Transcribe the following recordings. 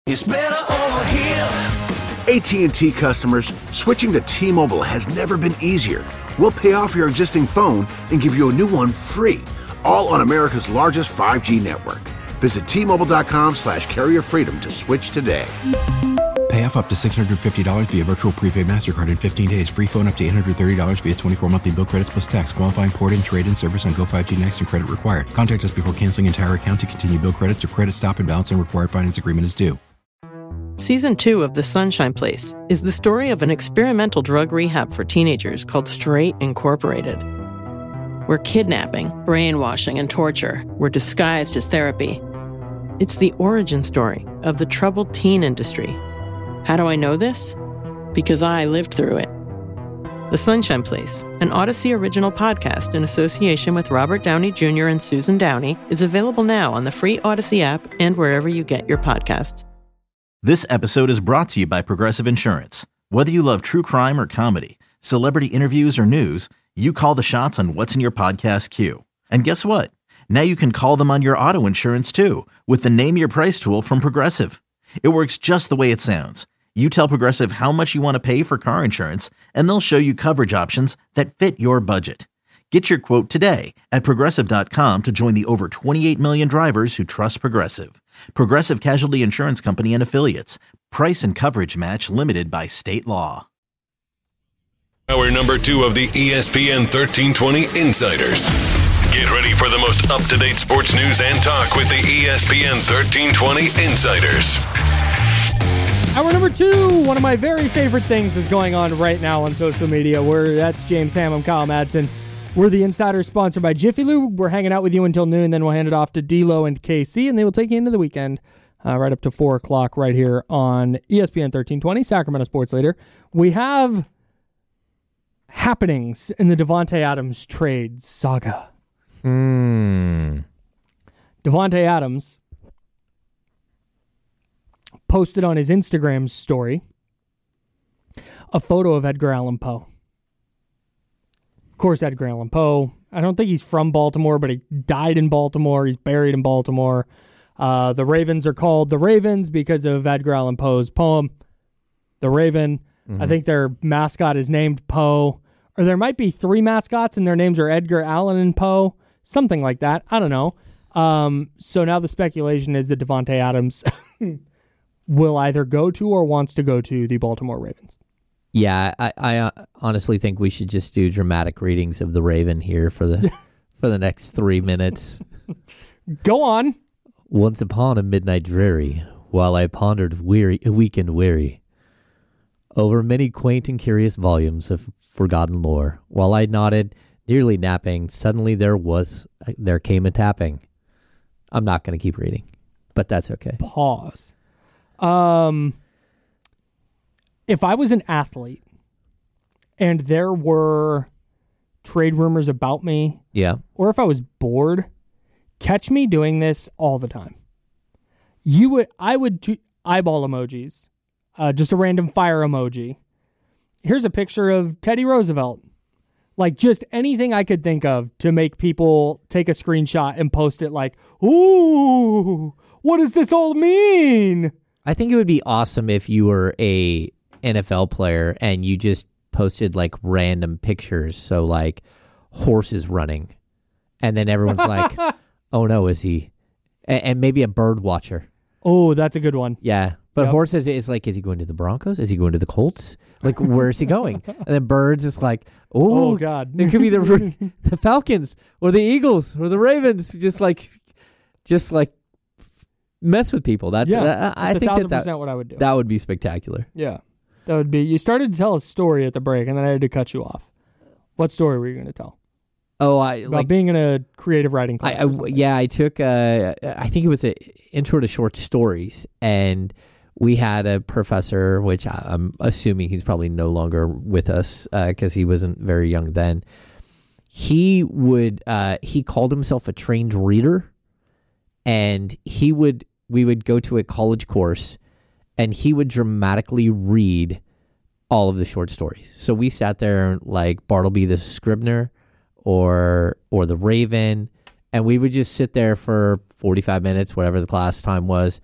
It's better over here. AT&T customers, switching to T-Mobile has never been easier. We'll pay off your existing phone and give you a new one free, all on America's largest 5G network. Visit T-Mobile.com/carrier freedom to switch today. Pay off up to $650 via virtual prepaid MasterCard in 15 days. Free phone up to $830 via 24 monthly bill credits plus tax. Qualifying port and trade-in service on Go5G Next and credit required. Contact us before canceling entire account to continue bill credits or credit stop and balance and required finance agreement is due. Season 2 of The Sunshine Place is the story of an experimental drug rehab for teenagers called Straight Incorporated, where kidnapping, brainwashing, and torture were disguised as therapy. It's the origin story of the troubled teen industry. How do I know this? Because I lived through it. The Sunshine Place, an Odyssey original podcast in association with Robert Downey Jr. and Susan Downey, is available now on the free Odyssey app and wherever you get your podcasts. This episode is brought to you by Progressive Insurance. Whether you love true crime or comedy, celebrity interviews or news, you call the shots on what's in your podcast queue. And guess what? Now you can call them on your auto insurance too with the Name Your Price tool from Progressive. It works just the way it sounds. You tell Progressive how much you want to pay for car insurance, and they'll show you coverage options that fit your budget. Get your quote today at Progressive.com to join the over 28 million drivers who trust Progressive. Progressive Casualty Insurance Company and Affiliates. Price and coverage match limited by state law. Hour number 2 of the ESPN 1320 Insiders. Get ready for the most up-to-date sports news and talk with the ESPN 1320 Insiders. Hour number 2, one of my very favorite things is going on right now on social media. That's James Ham, I'm Kyle Madsen. We're the Insiders sponsored by Jiffy Lube. We're hanging out with you until noon, then we'll hand it off to D-Lo and KC, and they will take you into the weekend right up to 4 o'clock right here on ESPN 1320, Sacramento Sports Leader. We have happenings in the Davante Adams trade saga. Davante Adams posted on his Instagram story a photo of Edgar Allan Poe. Of course, Edgar Allan Poe, I don't think he's from Baltimore, but he died in Baltimore. He's buried in Baltimore. The Ravens are called the Ravens because of Edgar Allan Poe's poem, The Raven. Mm-hmm. I think their mascot is named Poe. Or there might be 3 mascots and their names are Edgar Allan and Poe. Something like that. I don't know. So now the speculation is that Davante Adams will either go to or wants to go to the Baltimore Ravens. Yeah, I honestly think we should just do dramatic readings of the Raven here for the for the next 3 minutes. Go on. Once upon a midnight dreary, while I pondered weak and weary, over many quaint and curious volumes of forgotten lore, while I nodded, nearly napping, suddenly there came a tapping. I'm not going to keep reading, but that's okay. Pause. If I was an athlete and there were trade rumors about me, yeah, or if I was bored, catch me doing this all the time. I would eyeball emojis, just a random fire emoji. Here's a picture of Teddy Roosevelt. Like just anything I could think of to make people take a screenshot and post it like, ooh, what does this all mean? I think it would be awesome if you were a NFL player and you just posted like random pictures. So like horses running. And then everyone's like, oh no, is he? And maybe a bird watcher. Oh, that's a good one. Yeah. But horses is like, is he going to the Broncos? Is he going to the Colts? Like, where is he going? And then birds is like, oh God. It could be the Falcons or the Eagles or the Ravens. Just like mess with people. That's I think 1,000% what I would do. That would be spectacular. Yeah. That would be. You started to tell a story at the break, and then I had to cut you off. What story were you going to tell? Oh, about being in a creative writing class. I took. I think it was an intro to short stories, and we had a professor, which I'm assuming he's probably no longer with us because he wasn't very young then. He called himself a trained reader, and we would go to a college course, and he would dramatically read all of the short stories. So we sat there like Bartleby the Scribner or the Raven, and we would just sit there for 45 minutes, whatever the class time was,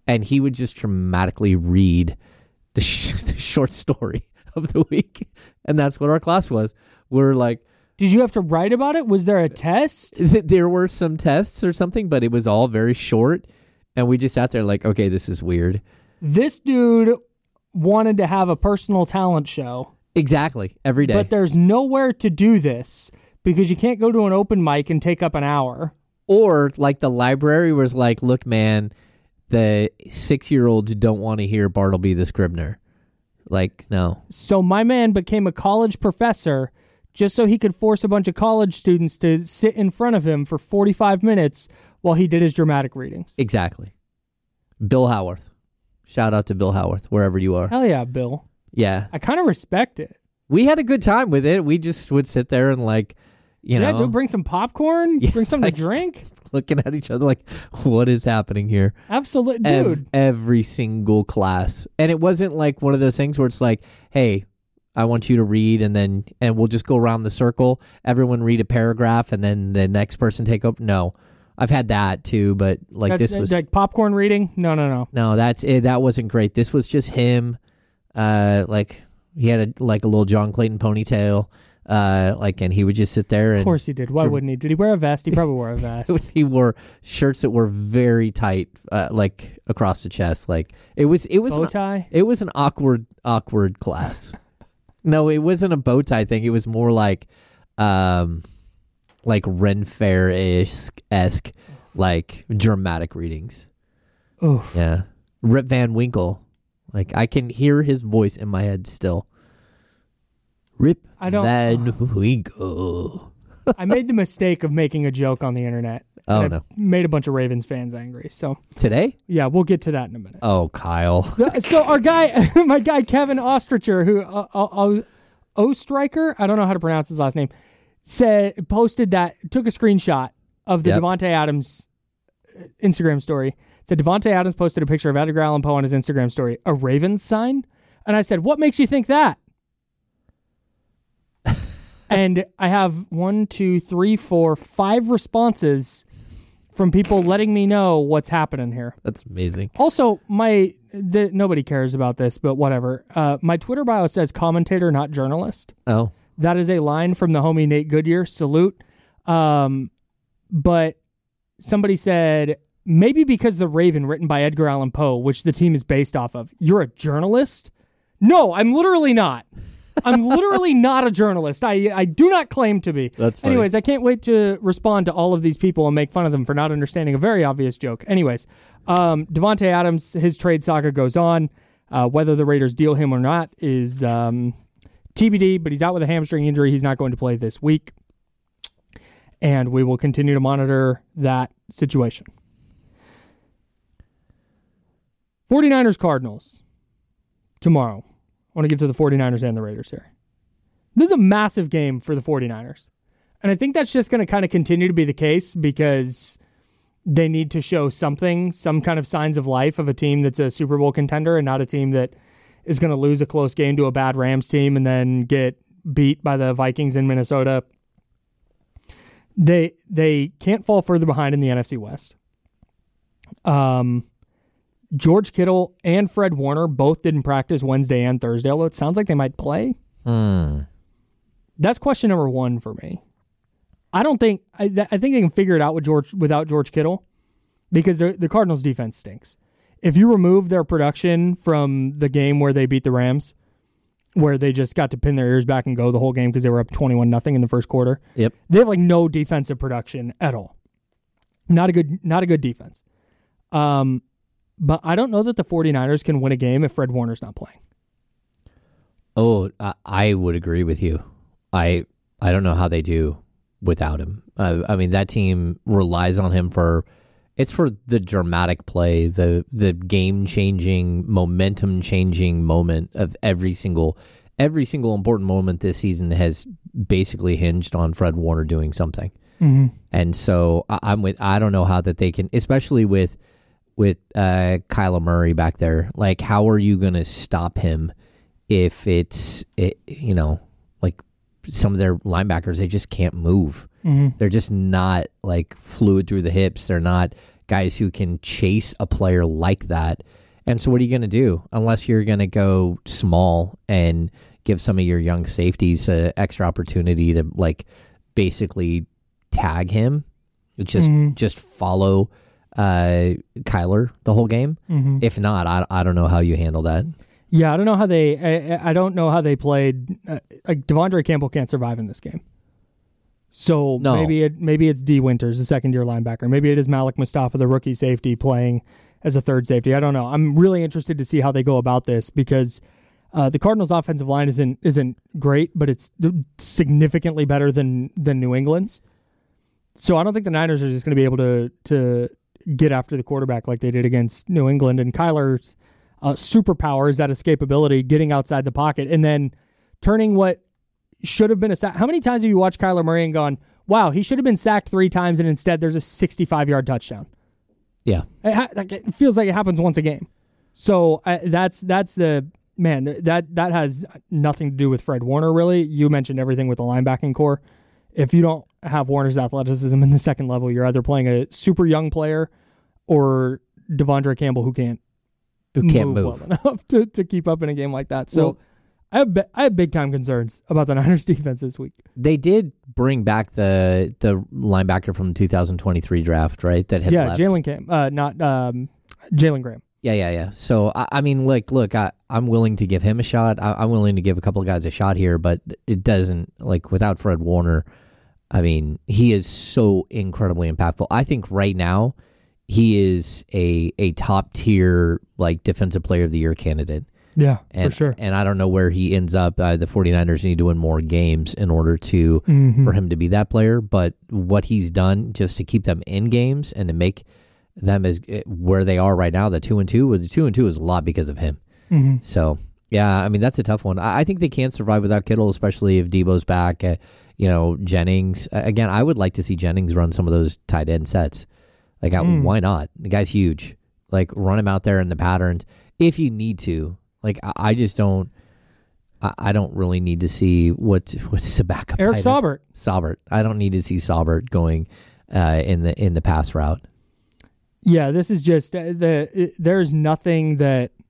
and he would just dramatically read the short story of the week, and that's what our class was. We're like, did you have to write about it? Was there a test? There were some tests or something, but it was all very short, and we just sat there like, okay, this is weird. This dude wanted to have a personal talent show. Exactly, every day. But there's nowhere to do this because you can't go to an open mic and take up an hour. Or like the library was like, look, man, the 6-year-olds don't want to hear Bartleby the Scribner. Like, no. So my man became a college professor just so he could force a bunch of college students to sit in front of him for 45 minutes while he did his dramatic readings. Exactly. Bill Howarth. Shout out to Bill Howarth, wherever you are. Hell yeah, Bill. Yeah. I kind of respect it. We had a good time with it. We just would sit there and like, you know. Dude, bring some popcorn, bring something to drink. Looking at each other like, what is happening here? Absolutely, dude. Every single class. And it wasn't like one of those things where it's like, hey, I want you to read and we'll just go around the circle. Everyone read a paragraph and then the next person take up. No. I've had that too, but like this was like popcorn reading. No. No, that's it. That wasn't great. This was just him. Like he had a little John Clayton ponytail. And he would just sit there. And of course he did. Why wouldn't he? Did he wear a vest? He probably wore a vest. He wore shirts that were very tight, like across the chest. Like it was bow tie. It was an awkward class. No, it wasn't a bow tie thing. It was more like Ren Fair-esque, like dramatic readings. Oof. Yeah. Rip Van Winkle. Like I can hear his voice in my head still. Rip Van Winkle. I made the mistake of making a joke on the internet. Oh, no. Made a bunch of Ravens fans angry. So today? Yeah, we'll get to that in a minute. Oh, Kyle. So our guy, my guy Kevin Ostricher, who Ostriker, I don't know how to pronounce his last name, took a screenshot of the Devontae Adams Instagram story. Said Devontae Adams posted a picture of Edgar Allan Poe on his Instagram story. A Ravens sign? And I said, what makes you think that? And I have 5 responses from people letting me know what's happening here. That's amazing. Also, nobody cares about this, but whatever. My Twitter bio says commentator, not journalist. Oh. That is a line from the homie Nate Goodyear. Salute. But somebody said, maybe because The Raven, written by Edgar Allan Poe, which the team is based off of. You're a journalist? No, I'm literally not. I'm literally not a journalist. I do not claim to be. That's funny. Anyways, I can't wait to respond to all of these people and make fun of them for not understanding a very obvious joke. Anyways, Devontae Adams, his trade saga goes on. Whether the Raiders deal him or not is TBD, but he's out with a hamstring injury. He's not going to play this week. And we will continue to monitor that situation. 49ers Cardinals tomorrow. I want to get to the 49ers and the Raiders here. This is a massive game for the 49ers. And I think that's just going to kind of continue to be the case because they need to show something, some kind of signs of life of a team that's a Super Bowl contender and not a team that is going to lose a close game to a bad Rams team and then get beat by the Vikings in Minnesota. They can't fall further behind in the NFC West. George Kittle and Fred Warner both didn't practice Wednesday and Thursday, although it sounds like they might play. That's question number one for me. I think they can figure it out without George Kittle because the Cardinals' defense stinks. If you remove their production from the game where they beat the Rams, where they just got to pin their ears back and go the whole game because they were up 21-0 in the first quarter, yep, they have like no defensive production at all. Not a good defense. But I don't know that the 49ers can win a game if Fred Warner's not playing. Oh, I would agree with you. I don't know how they do without him. I mean, that team relies on him for the dramatic play, the game-changing, momentum-changing moment of every single important moment this season has basically hinged on Fred Warner doing something. Mm-hmm. And so I don't know how that they can, especially with Kyler Murray back there. Like, how are you going to stop him if like some of their linebackers, they just can't move. Mm-hmm. They're just not like fluid through the hips. They're not guys who can chase a player like that. And so what are you going to do unless you're going to go small and give some of your young safeties an extra opportunity to like basically tag him, just follow Kyler the whole game. If not, I don't know how you handle that. Yeah, I don't know how I don't know how they played. Like Devondre Campbell can't survive in this game. So No. maybe it's D. Winters, the second-year linebacker. Maybe it is Malik Mustafa, the rookie safety, playing as a third safety. I don't know. I'm really interested to see how they go about this because the Cardinals' offensive line isn't great, but it's significantly better than New England's. So I don't think the Niners are just going to be able to get after the quarterback like they did against New England. And Kyler's superpower is that escapability, getting outside the pocket, and then turning what should have been a sack. How many times have you watched Kyler Murray and gone, wow, he should have been sacked 3 times, and instead there's a 65-yard touchdown? Yeah. It feels like it happens once a game. So that's the man. That has nothing to do with Fred Warner, really. You mentioned everything with the linebacking core. If you don't have Warner's athleticism in the second level, you're either playing a super young player or Devondre Campbell who can't move well enough to keep up in a game like that. So I have big time concerns about the Niners defense this week. They did bring back the linebacker from the 2023 draft, right? That had left. Jalen Graham. Yeah. So, I mean, like, look, I'm willing to give him a shot. I'm willing to give a couple of guys a shot here, but it doesn't, like, without Fred Warner, I mean, he is so incredibly impactful. I think right now he is a top-tier, like, Defensive Player of the Year candidate. Yeah, for sure. And I don't know where he ends up. The 49ers need to win more games in order to for him to be that player. But what he's done just to keep them in games and to make them as where they are right now, the 2-2, the 2-2 is a lot because of him. So, yeah, I mean, that's a tough one. I think they can't survive without Kittle, especially if Debo's back. Jennings. Again, I would like to see Jennings run some of those tight end sets. Like, why not? The guy's huge. Like, run him out there in the patterns if you need to. Like, I just don't. I don't really need to see what's the backup. Eric Saubert. Saubert. I don't need to see Saubert going in the pass route. Yeah, this is just there's nothing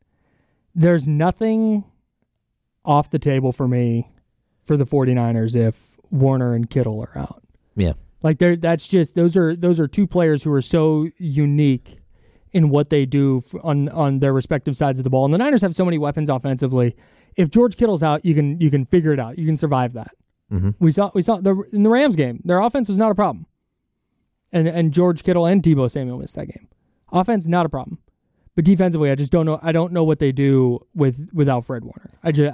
off the table for me for the 49ers if Warner and Kittle are out. Yeah. Like that's just those are two players who are so unique in what they do on their respective sides of the ball. And the Niners have so many weapons offensively. If George Kittle's out, you can figure it out. You can survive that. We saw in the Rams game, their offense was not a problem. And George Kittle and Deebo Samuel missed that game. Offense, not a problem. But defensively, I just don't know. I don't know what they do without Fred Warner.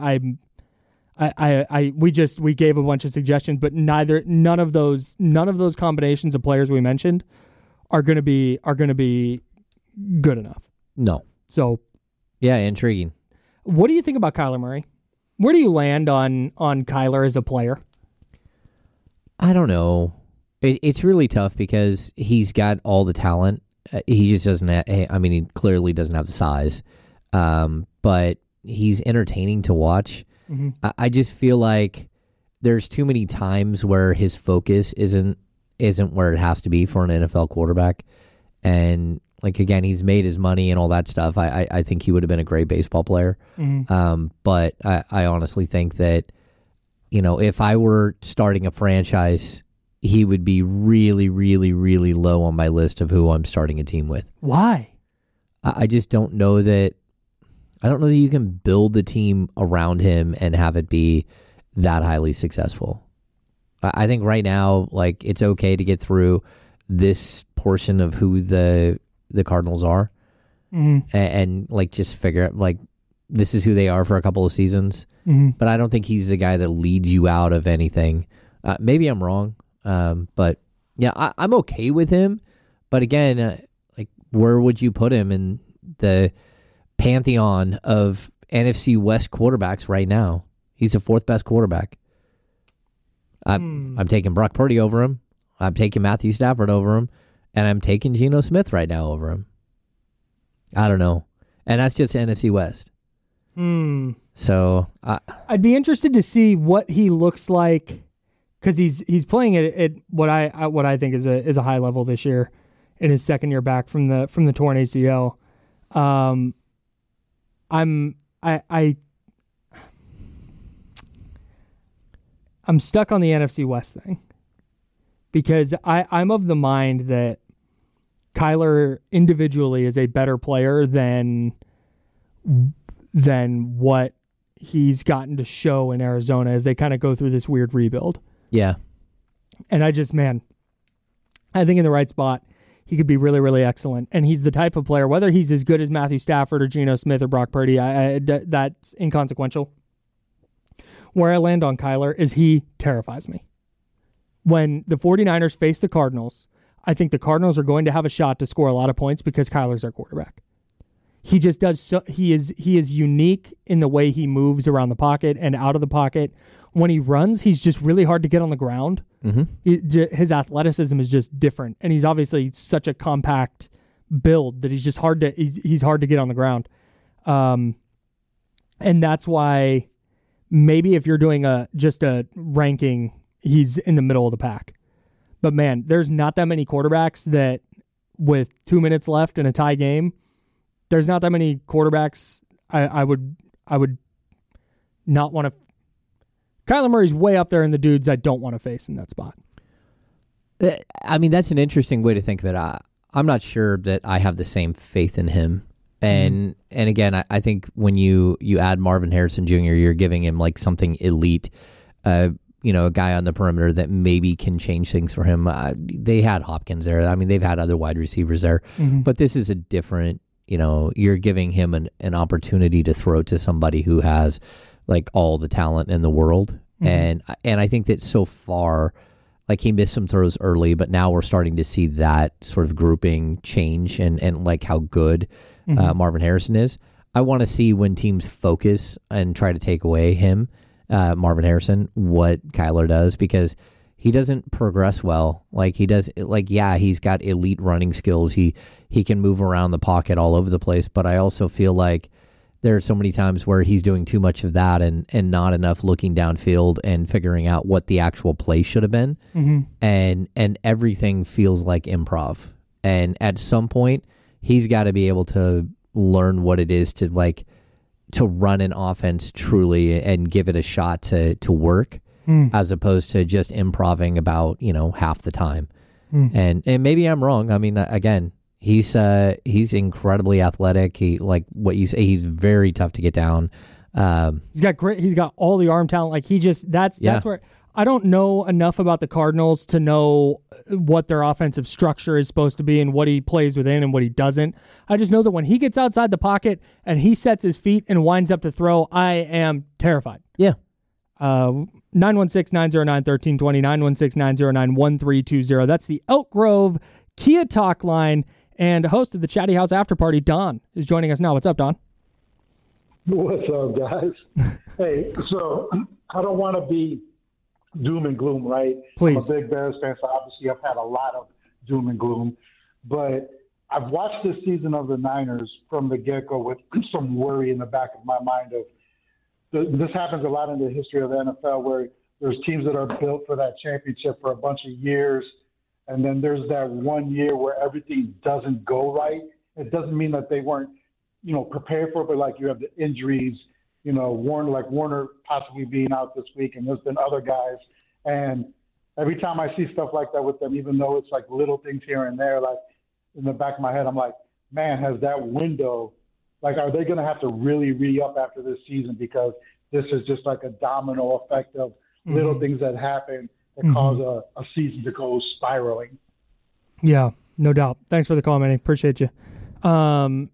We gave a bunch of suggestions, but none of those combinations of players we mentioned are going to be good enough. No. So, yeah, intriguing. What do you think about Kyler Murray? Where do you land on Kyler as a player? I don't know. It's really tough because he's got all the talent. He just doesn't he clearly doesn't have the size. But he's entertaining to watch. I just feel like there's too many times where his focus isn't where it has to be for an NFL quarterback. And like, again, he's made his money and all that stuff. I think he would have been a great baseball player. But I honestly think that, if I were starting a franchise, he would be really, really, really low on my list of who I'm starting a team with. Why? I just don't know that. I don't know that you can build the team around him and have it be that highly successful. I think right now, like, it's okay to get through this portion of who the Cardinals are, and like just figure out like this is who they are for a couple of seasons. But I don't think he's the guy that leads you out of anything. Maybe I'm wrong, but yeah, I'm okay with him. But again, like, where would you put him in the pantheon of NFC West quarterbacks right now? He's the fourth best quarterback. I'm taking Brock Purdy over him. I'm taking Matthew Stafford over him. And I'm taking Geno Smith right now over him. I don't know. And that's just NFC West. So I'd be interested to see what he looks like because he's playing at what I think is a high level this year in his second year back from the torn ACL. I'm stuck on the NFC West thing because I'm of the mind that Kyler individually is a better player than what he's gotten to show in Arizona as they kind of go through this weird rebuild. Yeah. And I think in the right spot, he could be really, really excellent. And he's the type of player, whether he's as good as Matthew Stafford or Geno Smith or Brock Purdy, that's inconsequential. Where I land on Kyler is he terrifies me. When the 49ers face the Cardinals, I think the Cardinals are going to have a shot to score a lot of points because Kyler's their quarterback. He just does so. He is unique in the way he moves around the pocket and out of the pocket. When he runs, he's just really hard to get on the ground. Mm-hmm. His athleticism is just different, and he's obviously such a compact build that he's hard to get on the ground. And that's why maybe if you're doing just a ranking, he's in the middle of the pack. But man, there's not that many quarterbacks that with 2 minutes left in a tie game, there's not that many quarterbacks I would not want to. Kyler Murray's way up there in the dudes I don't want to face in that spot. I mean, that's an interesting way to think of it. I'm not sure that I have the same faith in him. And again, I think when you add Marvin Harrison Jr., you're giving him like something elite, a guy on the perimeter that maybe can change things for him. They had Hopkins there. I mean, they've had other wide receivers there, but this is a different, you're giving him an opportunity to throw to somebody who has like all the talent in the world. And I think that so far, like he missed some throws early, but now we're starting to see that sort of grouping change and like how good Marvin Harrison is. I want to see when teams focus and try to take away him, Marvin Harrison, what Kyler does, because he doesn't progress well. Like he does, like, yeah, he's got elite running skills. He can move around the pocket all over the place, but I also feel like there are so many times where he's doing too much of that and not enough looking downfield and figuring out what the actual play should have been. And everything feels like improv. And at some point, he's got to be able to learn what it is to run an offense truly and give it a shot to work, as opposed to just improving about, half the time. And maybe I'm wrong. I mean, again, he's incredibly athletic. He, like what you say, he's very tough to get down. He's got great. He's got all the arm talent. Like that's where I don't know enough about the Cardinals to know what their offensive structure is supposed to be and what he plays within and what he doesn't. I just know that when he gets outside the pocket and he sets his feet and winds up to throw, I am terrified. Yeah. 916-909-1320, 916-909-1320. That's the Elk Grove Kia Talk line. And host of the Chatty House After Party, Don, is joining us now. What's up, Don? What's up, guys? Hey, so I don't want to be doom and gloom, right? Please. I'm a big Bears fan, so obviously I've had a lot of doom and gloom. But I've watched this season of the Niners from the get-go with some worry in the back of my mind of this happens a lot in the history of the NFL where there's teams that are built for that championship for a bunch of years. And then there's that 1 year where everything doesn't go right. It doesn't mean that they weren't, prepared for it, but like you have the injuries, Warner possibly being out this week, and there's been other guys. And every time I see stuff like that with them, even though it's like little things here and there, like in the back of my head, I'm like, man, has that window, like, are they going to have to really re-up after this season? Because this is just like a domino effect of little things that happen that cause a season to go spiraling. Yeah, no doubt. Thanks for the call, Manny. Appreciate you. I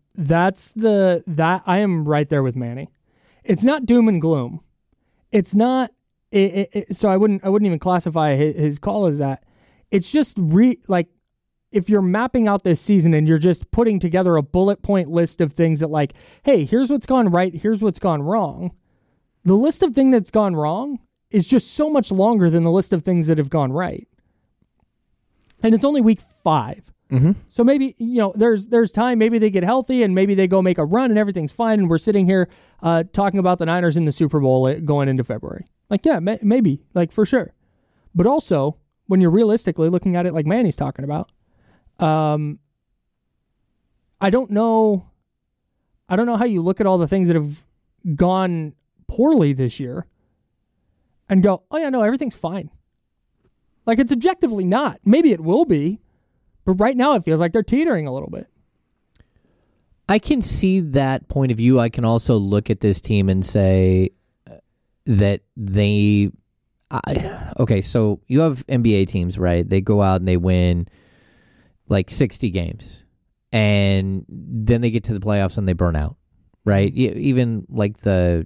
am right there with Manny. It's not doom and gloom. It's not. So I wouldn't even classify his call as that. It's just if you're mapping out this season and you're just putting together a bullet point list of things that like, hey, here's what's gone right, here's what's gone wrong. The list of things that's gone wrong is just so much longer than the list of things that have gone right. And it's only week 5. So maybe, there's time. Maybe they get healthy and maybe they go make a run and everything's fine. And we're sitting here talking about the Niners in the Super Bowl going into February. Like, yeah, maybe, like for sure. But also, when you're realistically looking at it like Manny's talking about, I don't know how you look at all the things that have gone poorly this year and go, oh yeah, no, everything's fine. Like, it's objectively not. Maybe it will be, but right now it feels like they're teetering a little bit. I can see that point of view. I can also look at this team and say that okay, so you have NBA teams, right? They go out and they win like 60 games, and then they get to the playoffs and they burn out, right? Even like the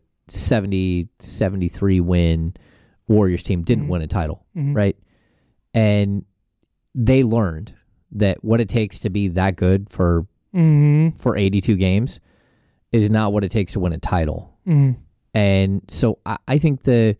70-73 win Warriors team didn't win a title, right? And they learned that what it takes to be that good for 82 games is not what it takes to win a title. And so I think the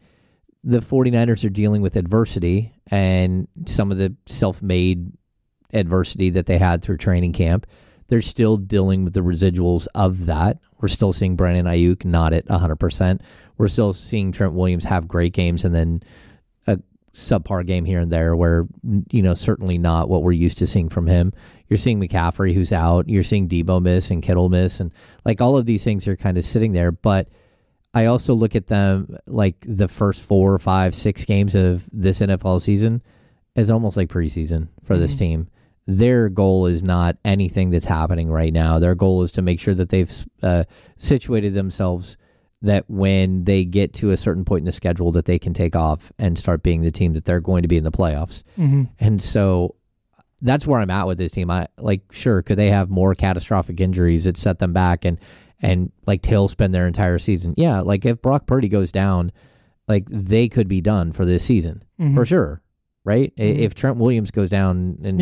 49ers are dealing with adversity and some of the self-made adversity that they had through training camp. They're still dealing with the residuals of that. We're still seeing Brandon Ayuk not at 100%. We're still seeing Trent Williams have great games and then a subpar game here and there where, certainly not what we're used to seeing from him. You're seeing McCaffrey who's out. You're seeing Debo miss and Kittle miss. And like all of these things are kind of sitting there. But I also look at them like the first 4, 5, 6 games of this NFL season as almost like preseason for this team. Their goal is not anything that's happening right now. Their goal is to make sure that they've situated themselves that when they get to a certain point in the schedule that they can take off and start being the team that they're going to be in the playoffs. And so that's where I'm at with this team. Sure, could they have more catastrophic injuries that set them back and like tailspin their entire season? Yeah, like if Brock Purdy goes down, like they could be done for this season for sure, right? If Trent Williams goes down and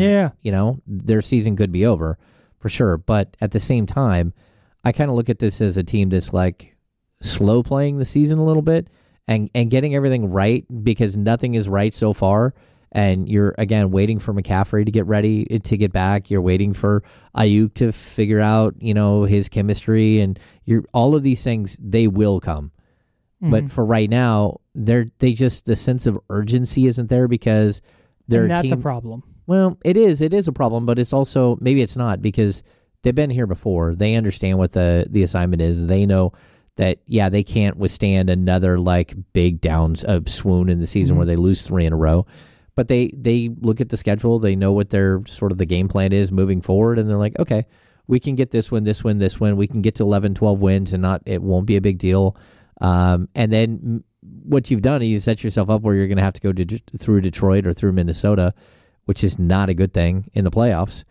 their season could be over for sure. But at the same time, I kind of look at this as a team that's like slow playing the season a little bit and getting everything right because nothing is right so far. And you're, again, waiting for McCaffrey to get ready to get back. You're waiting for Ayuk to figure out, his chemistry. And all of these things, they will come. But for right now, the sense of urgency isn't there because they're that's a problem. Well, it is. It is a problem, but it's also, maybe it's not because they've been here before. They understand what the assignment is. They know that, yeah, they can't withstand another like big swoon in the season where they lose 3 in a row. But they look at the schedule. They know what their sort of the game plan is moving forward. And they're like, okay, we can get this win. We can get to 11, 12 wins and it won't be a big deal. And then what you've done is you set yourself up where you're going to have to go through Detroit or through Minnesota, which is not a good thing in the playoffs.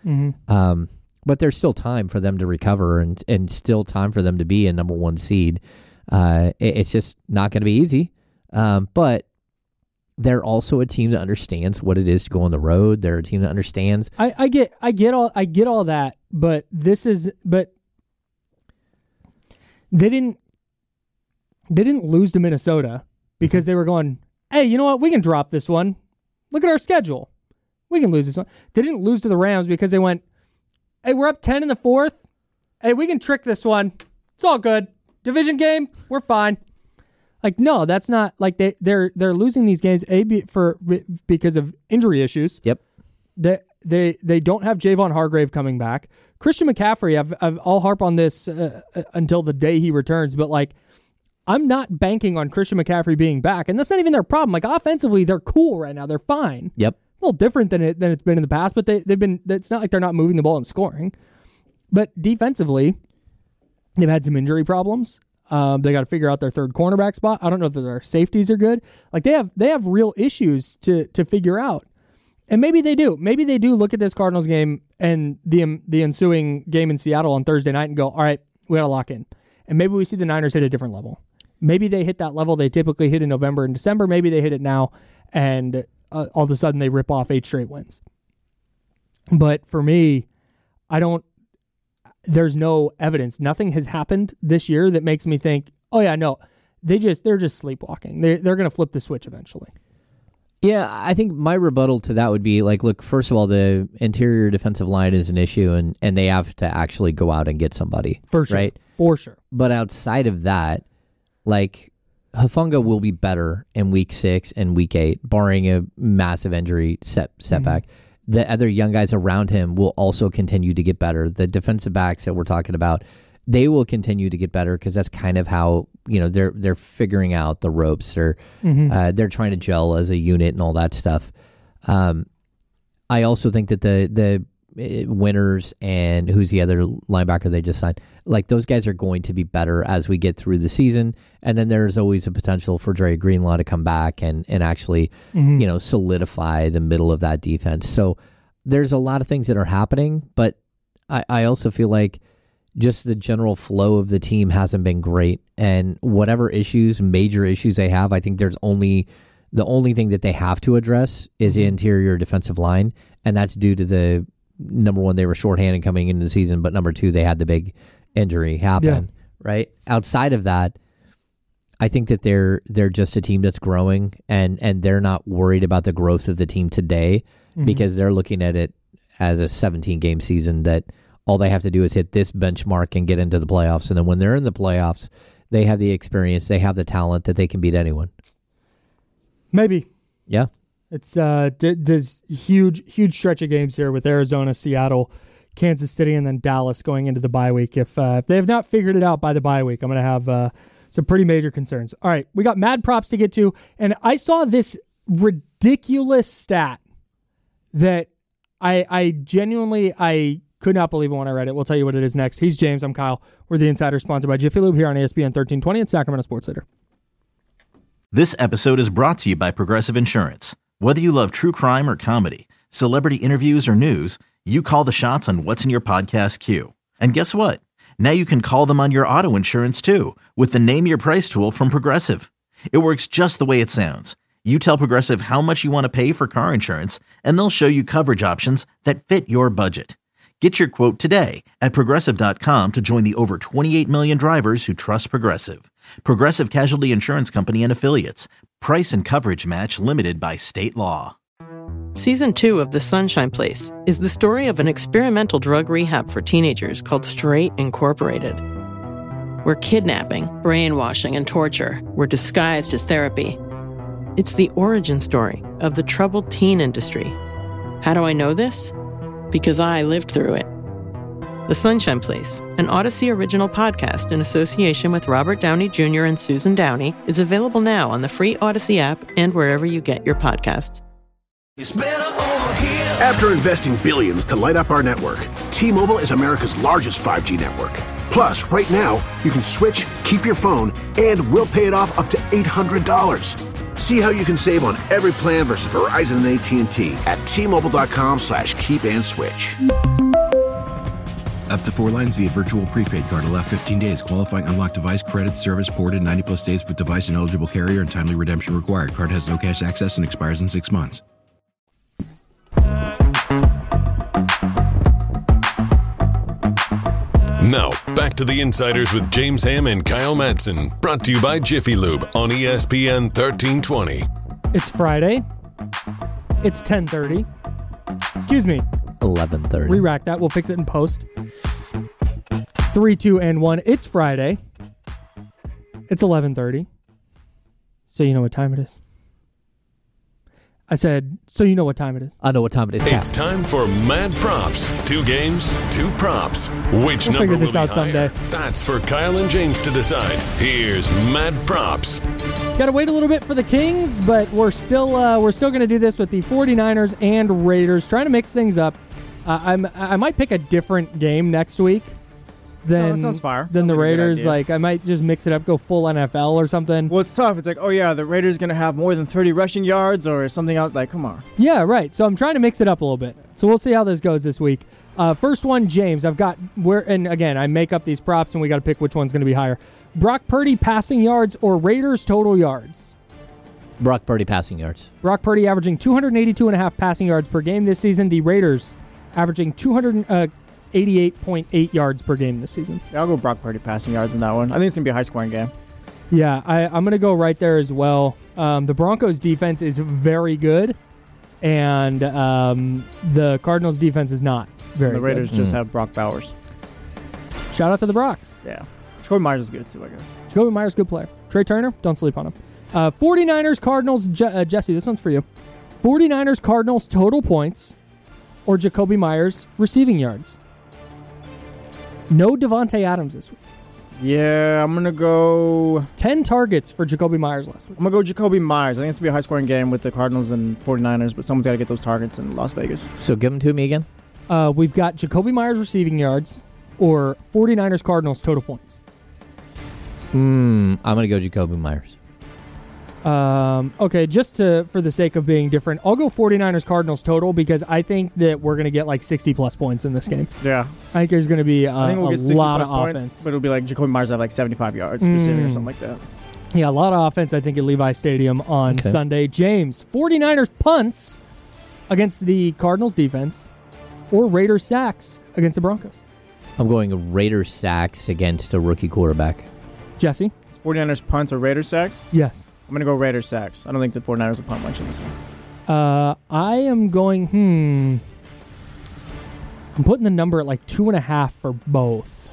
But there's still time for them to recover and still time for them to be a number 1 seed. It's just not going to be easy. But they're also a team that understands what it is to go on the road. They're a team that understands. I get all that, but they didn't lose to Minnesota because they were going, hey, you know what? We can drop this one. Look at our schedule. We can lose this one. They didn't lose to the Rams because they went, hey, we're up 10 in the 4th. Hey, we can trick this one. It's all good. Division game, we're fine. Like, no, that's not like they're losing these games because of injury issues. Yep. They don't have Javon Hargrave coming back. Christian McCaffrey, I'll harp on this until the day he returns, but like I'm not banking on Christian McCaffrey being back, and that's not even their problem. Like offensively, they're cool right now. They're fine. Yep. A little different than it's been in the past, but they've been. It's not like they're not moving the ball and scoring. But defensively, they've had some injury problems. They got to figure out their third cornerback spot. I don't know if their safeties are good. Like they have real issues to figure out. And maybe they do. Maybe they do look at this Cardinals game and the ensuing game in Seattle on Thursday night and go, all right, we got to lock in. And maybe we see the Niners hit a different level. Maybe they hit that level they typically hit in November and December. Maybe they hit it now, and all of a sudden they rip off 8 straight wins. But for me, there's no evidence. Nothing has happened this year that makes me think, oh yeah, no, they're just sleepwalking. They're going to flip the switch eventually. Yeah, I think my rebuttal to that would be like, look, first of all, the interior defensive line is an issue, and they have to actually go out and get somebody. For sure. Right? For sure. But outside of that, like, Hufanga will be better in week 6 and week 8, barring a massive injury setback. the other young guys around him will also continue to get better. The defensive backs that we're talking about, they will continue to get better because that's kind of how, they're figuring out the ropes. They're trying to gel as a unit and all that stuff. I also think that the Winners and who's the other linebacker they just signed, like those guys are going to be better as we get through the season. And then there's always a potential for Dre Greenlaw to come back and actually, solidify the middle of that defense. So there's a lot of things that are happening, but I also feel like just the general flow of the team hasn't been great. And whatever major issues they have, I think the only thing that they have to address is the interior defensive line. And that's due to the, number one, they were shorthanded coming into the season, but number two, they had the big injury happen, right? Outside of that, I think that they're just a team that's growing, and they're not worried about the growth of the team today because they're looking at it as a 17-game season that all they have to do is hit this benchmark and get into the playoffs. And then when they're in the playoffs, they have the experience, they have the talent that they can beat anyone. Maybe. Yeah. It's there's huge stretch of games here with Arizona, Seattle, Kansas City, and then Dallas going into the bye week. If they have not figured it out by the bye week, I'm going to have some pretty major concerns. All right, we got mad props to get to, and I saw this ridiculous stat that I genuinely could not believe it when I read it. We'll tell you what it is next. He's James. I'm Kyle. We're the Insider, sponsored by Jiffy Lube here on ESPN 1320 and Sacramento Sports Leader. This episode is brought to you by Progressive Insurance. Whether you love true crime or comedy, celebrity interviews or news, you call the shots on what's in your podcast queue. And guess what? Now you can call them on your auto insurance too with the Name Your Price tool from Progressive. It works just the way it sounds. You tell Progressive how much you want to pay for car insurance, and they'll show you coverage options that fit your budget. Get your quote today at Progressive.com to join the over 28 million drivers who trust Progressive. Progressive Casualty Insurance Company and Affiliates. Price and coverage match limited by state law. Season 2 of The Sunshine Place is the story of an experimental drug rehab for teenagers called Straight Incorporated, where kidnapping, brainwashing, and torture were disguised as therapy. It's the origin story of the troubled teen industry. How do I know this? Because I lived through it. The Sunshine Place, an Odyssey original podcast in association with Robert Downey Jr. and Susan Downey, is available now on the free Odyssey app and wherever you get your podcasts. It's better over here. After investing billions to light up our network, T-Mobile is America's largest 5G network. Plus, right now, you can switch, keep your phone, and we'll pay it off up to $800. See how you can save on every plan versus Verizon and AT&T at T-Mobile.com/keep-and-switch. Up to 4 lines via virtual prepaid card. Allow 15 days. Qualifying unlocked device credit. Service ported 90-plus days with device and eligible carrier and timely redemption required. Card has no cash access and expires in 6 months. Now, back to the Insiders with James Ham and Kyle Madsen. Brought to you by Jiffy Lube on ESPN 1320. It's Friday. It's 10:30. Excuse me. 11:30. Re-rack that. We'll fix it in post. 3, 2, and 1. It's Friday. It's 11:30. So you know what time it is. I said, so you know what time it is. I know what time it is. It's time for Mad Props. 2 games, 2 props. Which We'll number figure this will out be higher? someday. That's for Kyle and James to decide. Here's Mad Props. Got to wait a little bit for the Kings, but we're still going to do this with the 49ers and Raiders, trying to mix things up. I might pick a different game next week than, sounds fire. than Sounds the like a good Raiders. idea. Like I might just mix it up, go full NFL or something. Well, it's tough. It's like, oh yeah, the Raiders going to have more than 30 rushing yards or something else. Like, come on. Yeah, right. So I'm trying to mix it up a little bit. So we'll see how this goes this week. First one, James. And again, I make up these props, and we got to pick which one's going to be higher. Brock Purdy passing yards or Raiders total yards? Brock Purdy passing yards. Brock Purdy averaging 282.5 passing yards per game this season. The Raiders averaging 288.8 yards per game this season. Yeah, I'll go Brock Purdy passing yards in that one. I think it's going to be a high-scoring game. Yeah, I'm going to go right there as well. The Broncos' defense is very good, and the Cardinals' defense is not very good. The Raiders just have Brock Bowers. Shout out to the Brocs. Yeah. Jacoby Myers is good too, I guess. Jacoby Myers, good player. Trey Turner, don't sleep on him. 49ers, Cardinals, Jesse, this one's for you. 49ers, Cardinals, total points. or Jacoby Myers receiving yards. No Devontae Adams this week. Yeah, I'm going to go... 10 targets for Jacoby Myers last week. I'm going to go Jacoby Myers. I think it's going to be a high-scoring game with the Cardinals and 49ers, but someone's got to get those targets in Las Vegas. So give them to me again. We've got Jacoby Myers receiving yards or 49ers Cardinals total points. I'm going to go Jacoby Myers. Okay, just for the sake of being different, I'll go 49ers Cardinals total because I think that we're going to get like 60-plus points in this game. Yeah. I think there's going to be I think we'll get 60 lot of points, offense. but it'll be like Jacoby Myers have like 75 yards receiving or something like that. Yeah, a lot of offense, I think, at Levi Stadium on Sunday. James, 49ers punts against the Cardinals defense or Raiders sacks against the Broncos? I'm going Raiders sacks against a rookie quarterback. Jesse? It's 49ers punts or Raiders sacks? Yes. I'm going to go Raiders sacks. I don't think the 49ers will punt much in this one. I am going, I'm putting the number at like 2.5 for both.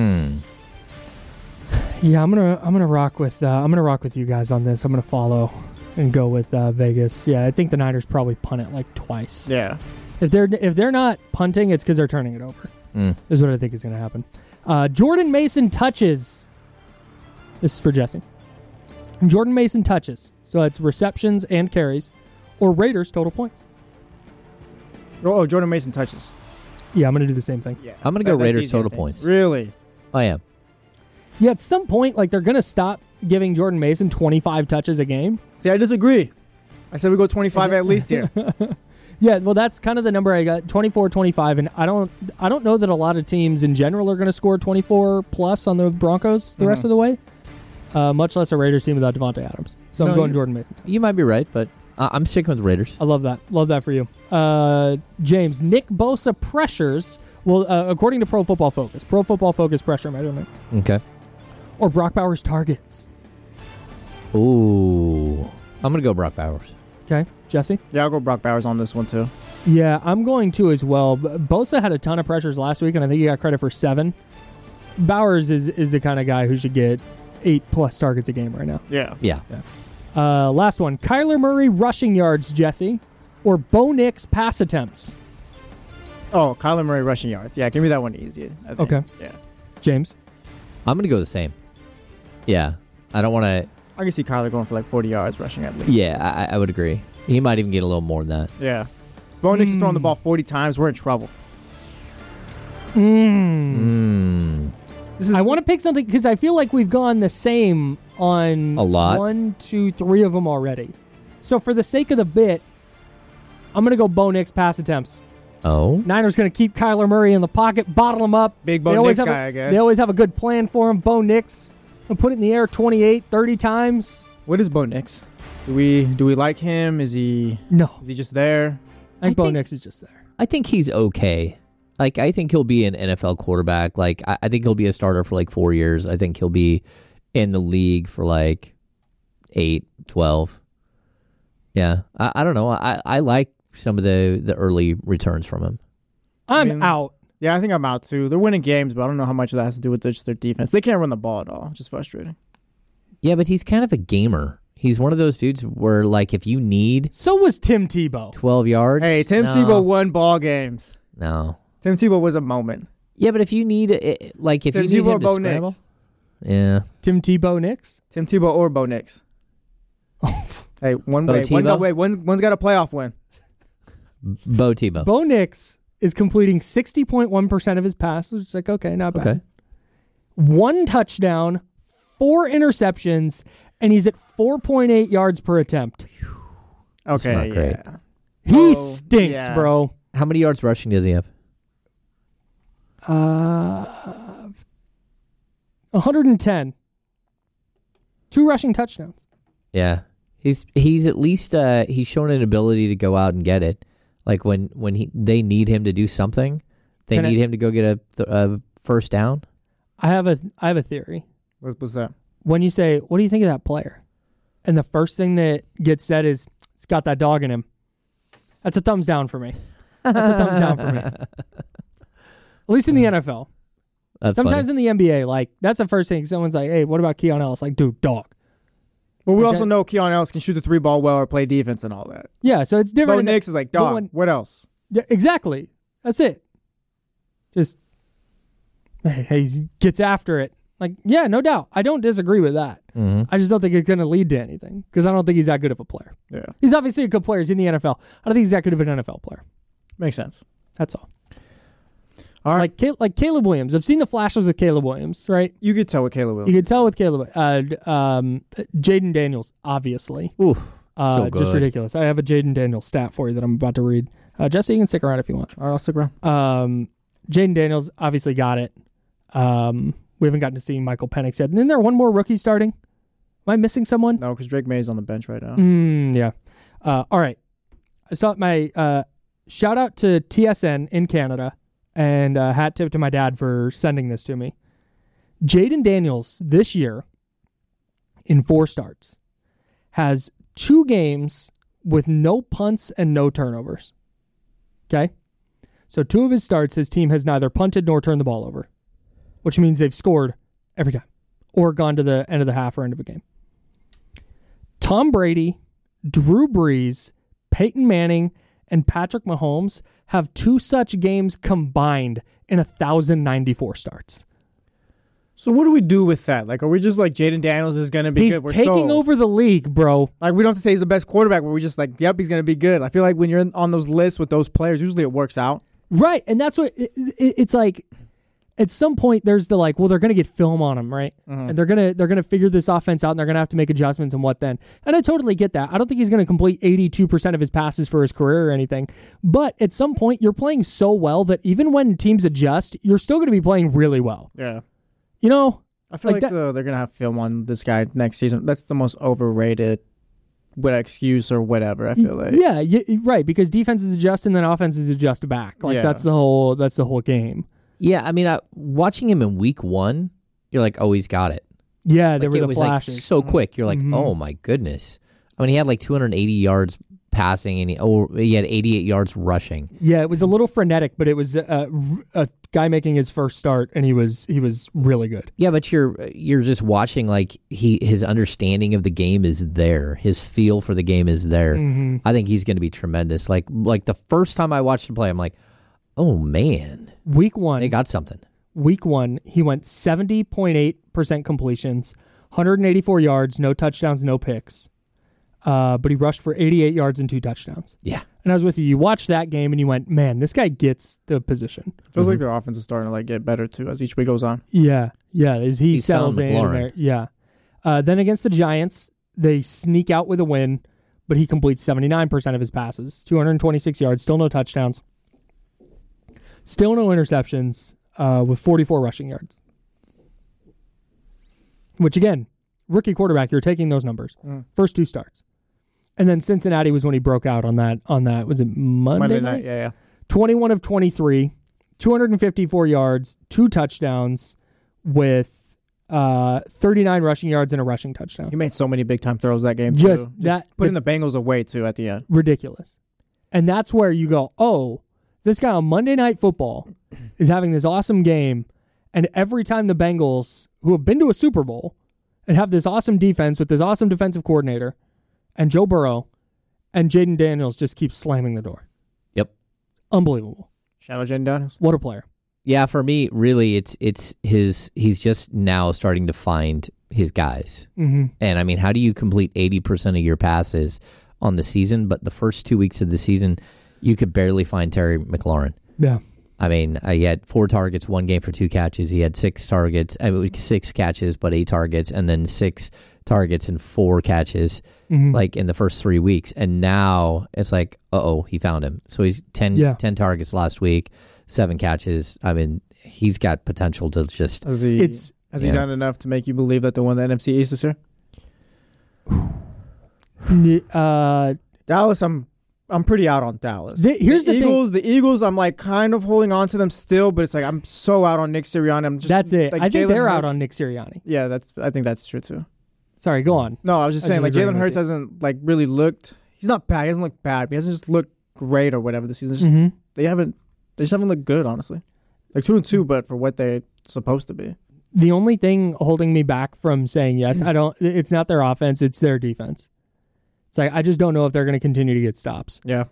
Yeah, I'm gonna rock with you guys on this. I'm gonna follow and go with Vegas. Yeah, I think the Niners probably punt it like twice. Yeah. If they're not punting, it's because they're turning it over. Is what I think is gonna happen. Jordan Mason touches. This is for Jesse. Jordan Mason touches. So it's receptions and carries, or Raiders total points. Oh, Jordan Mason touches. Yeah, I'm gonna do the same thing. Yeah, I'm going to go Raiders total points. Really? I am. Yeah, at some point, like they're gonna stop giving Jordan Mason 25 touches a game. See, I disagree. I said we go 25 at least here. Yeah, well, that's kind of the number I got, 24, 25, and I don't know that a lot of teams in general are going to score 24 plus on the Broncos the rest of the way. Much less a Raiders team without Devontae Adams. So I'm going Jordan Mason. You might be right, but I'm sticking with the Raiders. I love that. Love that for you. James, Nick Bosa pressures, well, according to Pro Football Focus. Pro Football Focus pressure measurement. Okay. Or Brock Bowers targets. Ooh. I'm going to go Brock Bowers. Okay. Jesse? Yeah, I'll go Brock Bowers on this one too. Yeah, I'm going to as well. Bosa had a ton of pressures last week, and I think he got credit for 7. Bowers is the kind of guy who should get 8+ targets a game right now. Yeah. Yeah. Last one. Kyler Murray rushing yards, Jesse, or Bo Nix pass attempts. Oh, Kyler Murray rushing yards. Yeah, give me that one easy. I think. Okay. Yeah. James? I'm going to go the same. Yeah. I don't want to... I can see Kyler going for like 40 yards rushing at least. Yeah, I would agree. He might even get a little more than that. Yeah. Bo Nix is throwing the ball 40 times. We're in trouble. I want to pick something because I feel like we've gone the same on a lot. 1, 2, 3 of them already. So for the sake of the bit, I'm going to go Bo Nix pass attempts. Oh. Niners going to keep Kyler Murray in the pocket, bottle him up. Big Bo Nix guy, I guess. They always have a good plan for him. Bo Nix will put it in the air 28, 30 times. What is Bo Nix? Do we like him? Is he just there? I think Bo Nix is just there. I think he's okay. Like, I think he'll be an NFL quarterback. Like, I think he'll be a starter for like 4 years. I think he'll be in the league for like 8, 12. Yeah. I don't know. I like some of the early returns from him. I'm out. Yeah, I think I'm out too. They're winning games, but I don't know how much of that has to do with just their defense. They can't run the ball at all, which is frustrating. Yeah, but he's kind of a gamer. He's one of those dudes where, like, if you need... So was Tim Tebow. 12 yards. Hey, Tim Tebow won ball games. No. Tim Tebow was a moment. Yeah, but if you need, like, if Tim you need Tebow him to Bo scramble... Nix. Yeah. Tim Tebow Nix? Tim Tebow or Bo Nix. Hey, one's got a playoff win. Bo Tebow. Bo Nix is completing 60.1% of his passes. It's like, okay, not bad. Okay. 1 touchdown, 4 interceptions, and he's at 4.8 yards per attempt. Okay, not great. yeah. He stinks, bro. How many yards rushing does he have? 110. 2 rushing touchdowns. Yeah. He's at least he's shown an ability to go out and get it. Like when they need him to do something, they need him to go get a first down. I have a theory. What was that? When you say, "What do you think of that player?" and the first thing that gets said is, "It's got that dog in him." That's a thumbs down for me. That's a thumbs down for me. At least in the NFL. That's Sometimes funny. in the NBA, like that's the first thing. Someone's like, "Hey, what about Keon Ellis?" Like, dude, dog. Well, we also know Keon Ellis can shoot the 3 ball well or play defense and all that. Yeah, so it's different. Bo Nix is like, dog, what else? Yeah, exactly. That's it. Just, hey, he gets after it. Like, yeah, no doubt. I don't disagree with that. Mm-hmm. I just don't think it's going to lead to anything because I don't think he's that good of a player. Yeah. He's obviously a good player. He's in the NFL. I don't think he's that good of an NFL player. Makes sense. That's all. All right. Like Caleb Williams. I've seen the flashes with Caleb Williams, right? You could tell with Caleb Williams. You could tell with Caleb. Jaden Daniels, obviously. Ooh, so good. Just ridiculous. I have a Jaden Daniels stat for you that I'm about to read. Jesse, you can stick around if you want. All right, I'll stick around. Jaden Daniels obviously got it. We haven't gotten to see Michael Penix yet. And then there one more rookie starting. Am I missing someone? No, because Drake May is on the bench right now. Yeah. All right. I saw my shout out to TSN in Canada and hat tip to my dad for sending this to me. Jaden Daniels this year in 4 starts has 2 games with no punts and no turnovers. Okay? So 2 of his starts, his team has neither punted nor turned the ball over, which means they've scored every time or gone to the end of the half or end of a game. Tom Brady, Drew Brees, Peyton Manning, and Patrick Mahomes have 2 such games combined in 1,094 starts. So what do we do with that? Like, are we just like Jaden Daniels is going to be good? He's taking over the league, bro. Like, we don't have to say he's the best quarterback, but we're just like, yep, he's going to be good. I feel like when you're on those lists with those players, usually it works out. Right, and that's what it's like. At some point, there's the like, well, they're going to get film on him, right? Mm-hmm. And they're gonna figure this offense out, and they're going to have to make adjustments. And what then? And I totally get that. I don't think he's going to complete 82% of his passes for his career or anything. But at some point, you're playing so well that even when teams adjust, you're still going to be playing really well. Yeah, you know. I feel like they're going to have film on this guy next season. That's the most overrated excuse or whatever, I feel like. Yeah, right, because defenses adjust and then offenses adjust back. Like that's the whole game. Yeah, I mean, watching him in week 1, you're like, oh, he's got it. Yeah, like, there were it the was flashes. Like so quick. You're like, oh my goodness. I mean, he had like 280 yards passing, and he had 88 yards rushing. Yeah, it was a little frenetic, but it was a guy making his first start, and he was really good. Yeah, but you're just watching like his understanding of the game is there. His feel for the game is there. Mm-hmm. I think he's going to be tremendous. Like the first time I watched him play, I'm like, oh man, week 1 they got something. Week 1, he went 70.8% completions, 184 yards, no touchdowns, no picks. But he rushed for 88 yards and 2 touchdowns. Yeah. And I was with you. You watched that game and you went, man, this guy gets the position. Feels like their offense is starting to like get better too as each week goes on. Yeah. As he settles in there. Yeah. Then against the Giants, they sneak out with a win, but he completes 79% of his passes, 226 yards, still no touchdowns, still no interceptions, with 44 rushing yards. Which again, rookie quarterback, you're taking those numbers. First 2 starts. And then Cincinnati was when he broke out on that. Was it Monday night? Yeah. 21 of 23, 254 yards, 2 touchdowns with 39 rushing yards and a rushing touchdown. He made so many big time throws that game Just too. That putting the Bengals away too at the end. Ridiculous. And that's where you go, oh, this guy on Monday Night Football is having this awesome game, and every time the Bengals, who have been to a Super Bowl and have this awesome defense with this awesome defensive coordinator, and Joe Burrow and Jaden Daniels just keep slamming the door. Yep. Unbelievable. Shout out Jaden Daniels. What a player. Yeah, for me, really, it's he's just now starting to find his guys. Mm-hmm. And I mean, how do you complete 80% of your passes on the season, but the first 2 weeks of the season, you could barely find Terry McLaurin? Yeah. I mean, he had 4 targets, 1 game for 2 catches. He had 6 targets, 6 catches, but 8 targets, and then 6 targets and 4 catches, like in the first 3 weeks. And now it's like, he found him. So he's 10 targets last week, 7 catches. I mean, he's got potential to just. Has he done enough to make you believe that they won the NFC East this year? Dallas, I'm pretty out on Dallas. Here's the Eagles. The Eagles, I'm like kind of holding on to them still, but it's like I'm so out on Nick Sirianni. That's it. Like, I think they're Hurts, out on Nick Sirianni. Yeah, I think that's true too. Sorry, go on. No, I was just saying, like Jalen Hurts hasn't like really looked. He's not bad. He hasn't looked bad. But he hasn't just looked great or whatever this season. Just, They just haven't looked good, honestly. Like 2-2, but for what they're supposed to be. The only thing holding me back from saying yes, it's not their offense, it's their defense. It's like I just don't know if they're going to continue to get stops. Yeah.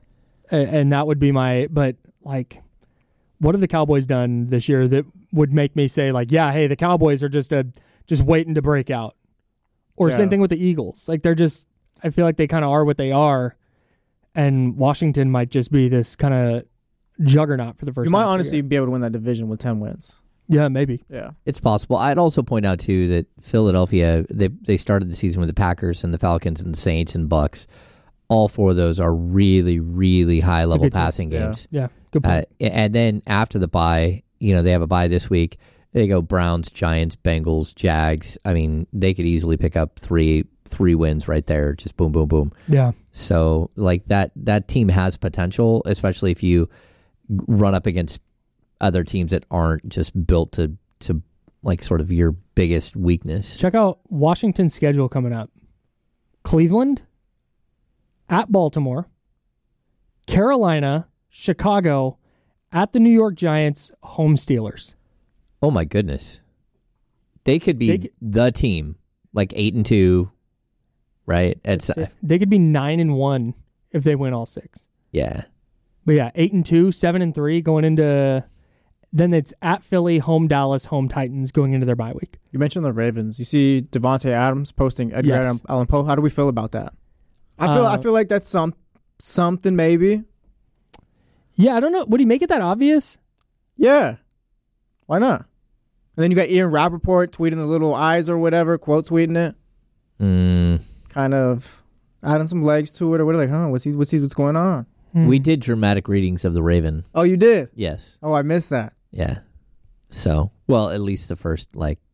and that would be my. But like, what have the Cowboys done this year that would make me say like, yeah, hey, the Cowboys are just waiting to break out, or same thing with the Eagles. Like they're just, I feel like they kind of are what they are, and Washington might just be this kind of juggernaut for the first. You might honestly be able to win that division with 10 wins. Yeah, maybe. Yeah, it's possible. I'd also point out too that Philadelphia, they started the season with the Packers and the Falcons and the Saints and Bucks. All four of those are really, really high level passing games. Yeah, good point. And then after the bye, they have a bye this week. They go Browns, Giants, Bengals, Jags. I mean, they could easily pick up three wins right there. Just boom, boom, boom. Yeah. So like that team has potential, especially if you run up against other teams that aren't just built to like sort of your biggest weakness. Check out Washington's schedule coming up. Cleveland, at Baltimore, Carolina, Chicago, at the New York Giants, home Steelers. Oh my goodness. They could be the team, like 8-2, right? They could be 9-1 if they win all 6. Yeah. But yeah, 8-2, 7-3 going into. Then it's at Philly, home Dallas, home Titans going into their bye week. You mentioned the Ravens. You see Devontae Adams posting Edgar Allan Poe. How do we feel about that? I feel like that's something maybe. Yeah, I don't know. Would he make it that obvious? Yeah. Why not? And then you got Ian Rappaport tweeting the little eyes or whatever, quote tweeting it. Kind of adding some legs to it or whatever. Like, what's going on? We did dramatic readings of The Raven. Oh, you did? Yes. Oh, I missed that. Yeah. So, well, at least the first,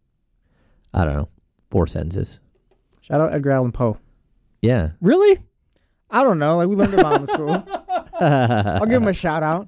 4 sentences. Shout out Edgar Allan Poe. Yeah. Really? I don't know. Like, we learned about him in school. I'll give him a shout out.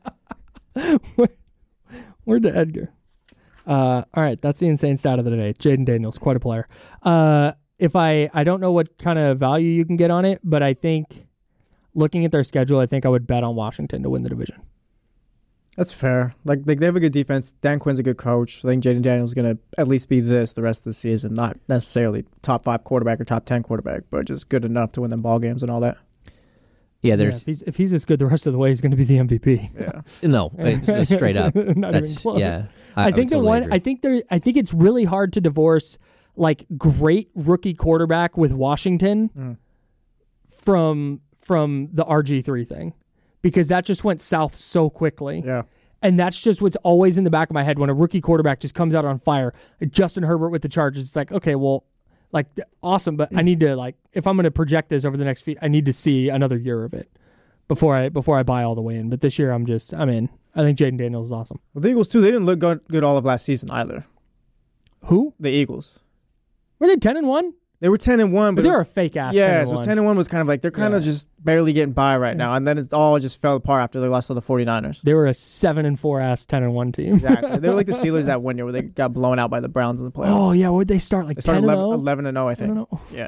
Where'd to Edgar? All right, that's the insane stat of the day. Jaden Daniels, quite a player. If I don't know what kind of value you can get on it, but I think looking at their schedule, I think I would bet on Washington to win the division. That's fair. Like they have a good defense. Dan Quinn's a good coach. I think Jaden Daniels is going to at least be the rest of the season. Not necessarily top 5 quarterback or top 10 quarterback, but just good enough to win them ball games and all that. Yeah, there's if he's this good the rest of the way, he's going to be the MVP. Yeah. No, it's straight up. Not even close. Yeah. I think the one. I think it's really hard to divorce like great rookie quarterback with Washington from the RG3 thing, because that just went south so quickly. Yeah. And that's just what's always in the back of my head when a rookie quarterback just comes out on fire. Like Justin Herbert with the Chargers, it's like, okay, well, like awesome, but I need to if I'm going to project this over the next few, I need to see another year of it before I buy all the way in. But this year I'm in. I think Jaden Daniels is awesome. Well, the Eagles too, they didn't look good all of last season either. Who? The Eagles. Were they 10-1? They were 10-1, but they were a fake ass. Yeah, 10-1. So 10-1 was kind of like they're kind of just barely getting by right now, and then it all just fell apart after they lost to the 49ers. They were a 7-4 ass 10-1 team. Exactly. They were like the Steelers that one year where they got blown out by the Browns in the playoffs. Oh yeah, would they start like 10-0? 11-0, I think. Yeah.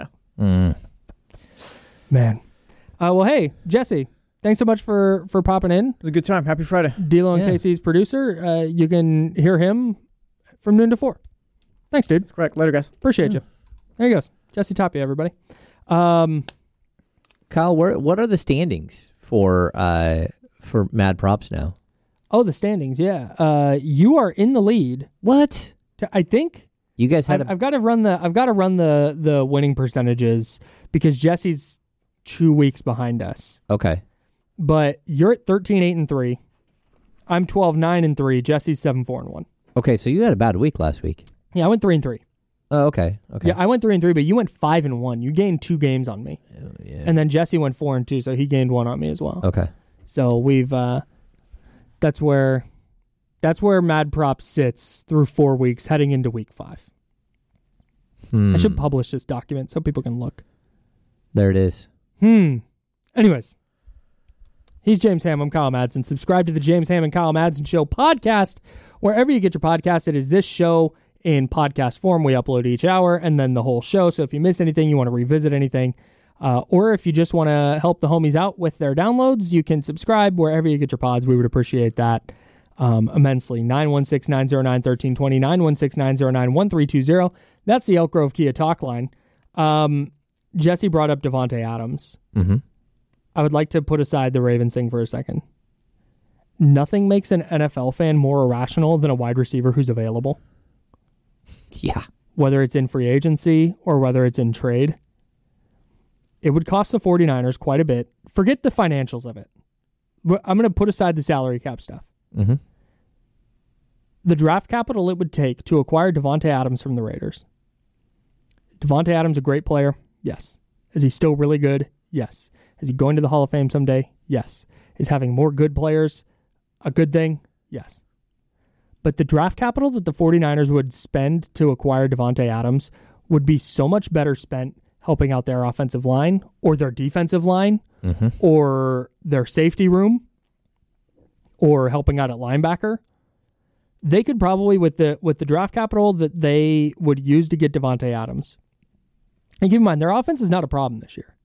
Man. Well, hey Jesse, thanks so much for popping in. It was a good time. Happy Friday. D'Lo and Casey's producer. You can hear him from noon to 4. Thanks, dude. That's correct. Later, guys. Appreciate you. There he goes. Jesse Tapia, everybody. Kyle, what are the standings for Mad Props now? Oh, the standings, yeah. You are in the lead. What? I think you guys had. I've got to run the winning percentages because Jesse's 2 weeks behind us. Okay. But you're at 13-8-3. I'm 12-9-3. Jesse's 7-4-1. Okay, so you had a bad week last week. Yeah, I went 3-3. Oh, okay. Yeah, I went 3-3, but you went 5-1. You gained 2 games on me. Oh, yeah. And then Jesse went 4-2, so he gained 1 on me as well. Okay. So we've that's where Mad Props sits through 4 weeks, heading into week 5. I should publish this document so people can look. There it is. Anyways, he's James Ham. I'm Kyle Madsen. Subscribe to the James Ham and Kyle Madsen Show podcast wherever you get your podcast. It is this show in podcast form. We upload each hour and then the whole show. So if you miss anything, you want to revisit anything, or if you just want to help the homies out with their downloads, you can subscribe wherever you get your pods. We would appreciate that immensely. 916-909-1320, 916-909-1320. That's the Elk Grove Kia talk line. Jesse brought up Devontae Adams. Mm-hmm. I would like to put aside the Ravens thing for a second. Nothing makes an NFL fan more irrational than a wide receiver who's available. Yeah. Whether it's in free agency or whether it's in trade. It would cost the 49ers quite a bit. Forget the financials of it. I'm going to put aside the salary cap stuff. Mm-hmm. The draft capital it would take to acquire Davante Adams from the Raiders. Davante Adams a great player? Yes. Is he still really good? Yes. Is he going to the Hall of Fame someday? Yes. Is having more good players a good thing? Yes. But the draft capital that the 49ers would spend to acquire Davante Adams would be so much better spent helping out their offensive line or their defensive line or their safety room or helping out at linebacker. They could probably, with the draft capital that they would use to get Davante Adams. And keep in mind, their offense is not a problem this year.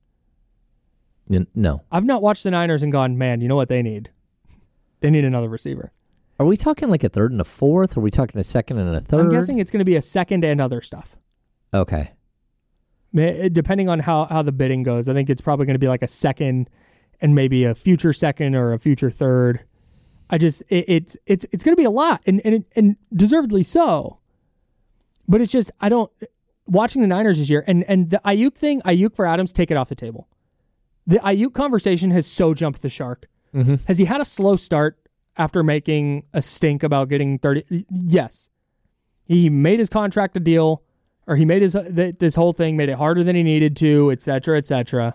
No. I've not watched the Niners and gone, man, you know what they need? They need another receiver. Are we talking like a third and a fourth? Or are we talking a second and a third? I'm guessing it's going to be a second and other stuff. Okay. Depending on how the bidding goes, I think it's probably going to be like a second and maybe a future second or a future third. It's going to be a lot and deservedly so. But it's just, watching the Niners this year and the Ayuk thing, Ayuk for Adams, take it off the table. The Ayuk conversation has so jumped the shark. Mm-hmm. Has he had a slow start after making a stink about getting 30? Yes. He made his contract a deal, or he made this whole thing, made it harder than he needed to, et cetera, et cetera.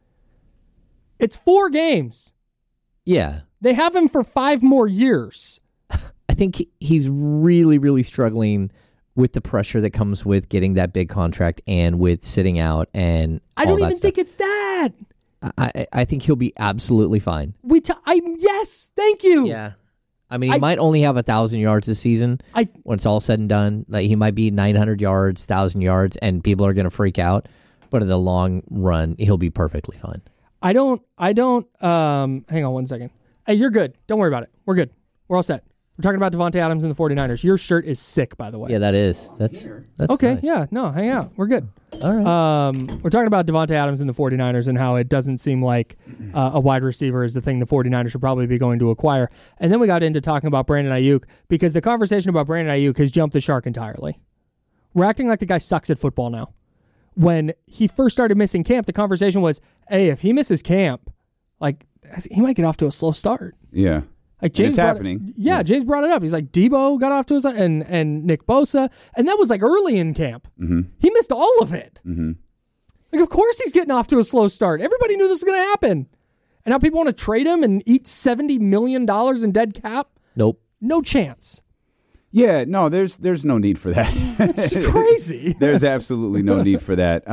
It's 4 games. Yeah. They have him for 5 more years. I think he's really, really struggling with the pressure that comes with getting that big contract and with sitting out and I don't even think it's that. I think he'll be absolutely fine. Yes, thank you. Yeah. I mean, he might only have 1,000 yards this season when it's all said and done. Like, he might be 900 yards, 1,000 yards, and people are going to freak out. But in the long run, he'll be perfectly fine. I don't, hang on one second. Hey, you're good. Don't worry about it. We're good. We're all set. We're talking about Davante Adams and the 49ers. Your shirt is sick, by the way. Yeah, that is. That's okay. Nice. Yeah, no, hang out. We're good. All right. We're talking about Davante Adams and the 49ers and how it doesn't seem like a wide receiver is the thing the 49ers should probably be going to acquire. And then we got into talking about Brandon Ayuk because the conversation about Brandon Ayuk has jumped the shark entirely. We're acting like the guy sucks at football now. When he first started missing camp, the conversation was, hey, if he misses camp, like, he might get off to a slow start. Yeah. Like James it's happening. James brought it up. He's like, Debo got off to his and Nick Bosa, and that was like early in camp. Mm-hmm. He missed all of it. Mm-hmm. Like, of course he's getting off to a slow start. Everybody knew this was going to happen. And now people want to trade him and eat $70 million in dead cap? Nope. No chance. Yeah, no, there's no need for that. It's crazy. There's absolutely no need for that.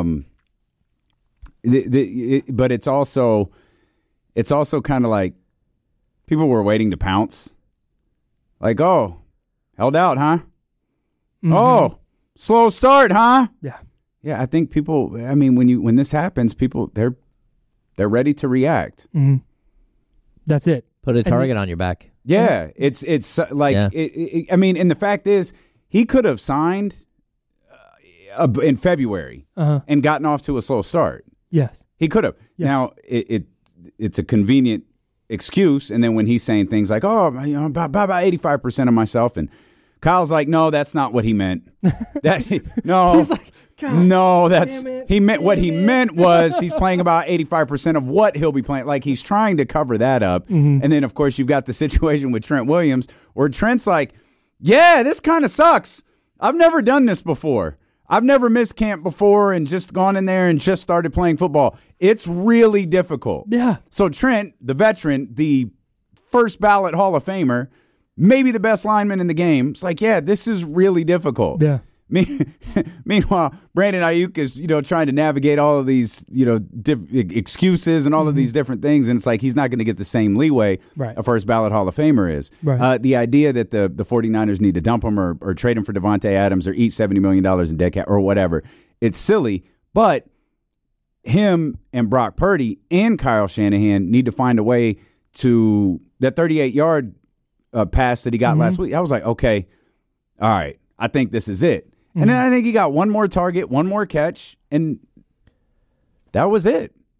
But it's also kind of like people were waiting to pounce. Like, oh, held out, huh? Mm-hmm. Oh, slow start, huh? Yeah. Yeah, I think people, I mean, when this happens, people, they're ready to react. Mm-hmm. That's it. Put a target on your back. Yeah, it's like, I mean, and the fact is, he could have signed in February and gotten off to a slow start. Yes. He could have. Yeah. Now, it's a convenient excuse, and then when he's saying things like, oh, you know, about 85% of myself, and Kyle's like, no, that's not what he meant. No. He's like, no, he meant what he meant was he's playing about 85% of what he'll be playing. Like, he's trying to cover that up. Mm-hmm. And then, of course, you've got the situation with Trent Williams where Trent's like, yeah, this kind of sucks. I've never done this before. I've never missed camp before and just gone in there and just started playing football. It's really difficult. Yeah. So Trent, the veteran, the first ballot Hall of Famer, maybe the best lineman in the game, it's like, yeah, this is really difficult. Yeah. Meanwhile, Brandon Ayuk is, trying to navigate all of these, excuses and all of these different things, and it's like he's not going to get the same leeway a first ballot Hall of Famer is. Right. The idea that the 49ers need to dump him or trade him for Davante Adams or eat $70 million in dead cap or whatever, it's silly. But him and Brock Purdy and Kyle Shanahan need to find a way to that 38-yard pass that he got last week. I was like, okay, all right, I think this is it. And then I think he got one more target, one more catch, and that was it.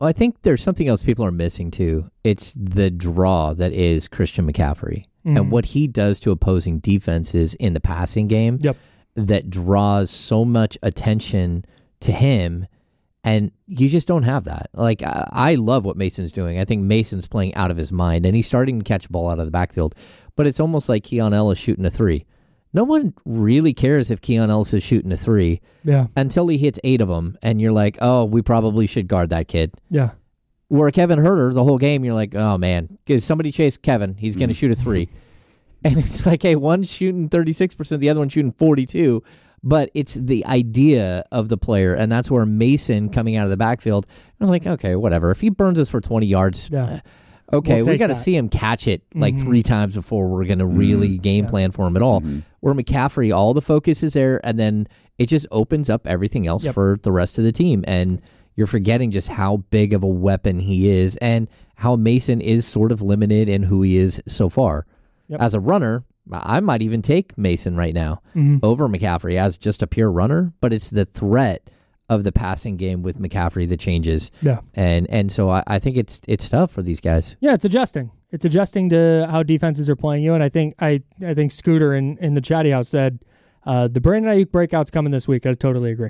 Well, I think there's something else people are missing too. It's the draw that is Christian McCaffrey and what he does to opposing defenses in the passing game that draws so much attention to him, and you just don't have that. Like, I love what Mason's doing. I think Mason's playing out of his mind, and he's starting to catch a ball out of the backfield, but it's almost like Keon Ellis shooting a 3. No one really cares if Keon Ellis is shooting a 3 until he hits 8 of them, and you're like, oh, we probably should guard that kid. Yeah. Where Kevin Huerter, the whole game, you're like, oh, man, because somebody chase Kevin, he's going to shoot a 3. And it's like, hey, one's shooting 36%, the other one's shooting 42%, but it's the idea of the player, and that's where Mason coming out of the backfield, I was like, okay, whatever. If he burns us for 20 yards, okay, we got to see him catch it like 3 times before we're going to really game plan for him at all. Where McCaffrey, all the focus is there, and then it just opens up everything else for the rest of the team. And you're forgetting just how big of a weapon he is and how Mason is sort of limited in who he is so far. As a runner, I might even take Mason right now over McCaffrey as just a pure runner, but it's the threat of the passing game with McCaffrey that changes. And so I think it's tough for these guys. Yeah, it's adjusting. It's adjusting to how defenses are playing you. And I think Scooter in the chatty house said the Brandon Ayuk breakout's coming this week. I totally agree.